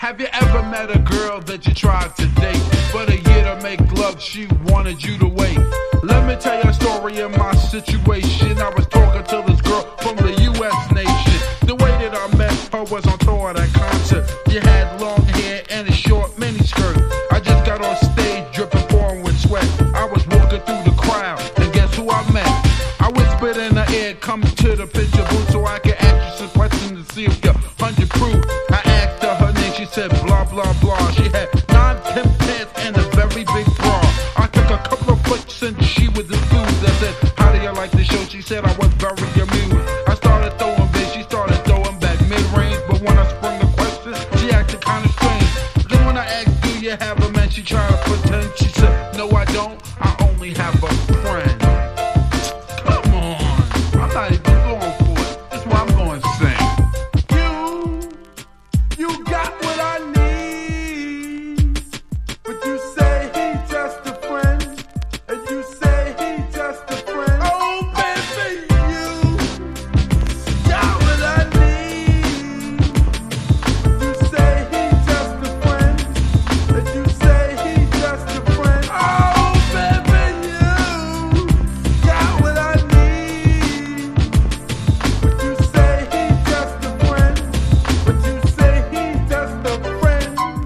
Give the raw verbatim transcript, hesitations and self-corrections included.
Have you ever met a girl that you tried to date, but a year to make love she wanted you to wait? Let me tell you a story of my situation. I was talking to this girl from the U S nation. The way that I met her was on tour at a concert. She had long hair and a short miniskirt. I just got on stage dripping, pouring with sweat. I was walking through the crowd, and guess who I met? I whispered in her ear, come to the picture booth so I can ask you some questions to see if you're hundred proof. I asked her her name, she said blah blah blah. She had nine, ten pants and a very big bra. I took a couple of flicks and she was enthused. I said, how do you like the show? She said I was very amused. I started throwing bass, she started throwing back mid-range. But when I sprung the question, she acted kind of strange. Then when I asked, do you have a man? She tried to pretend. She said, no I don't.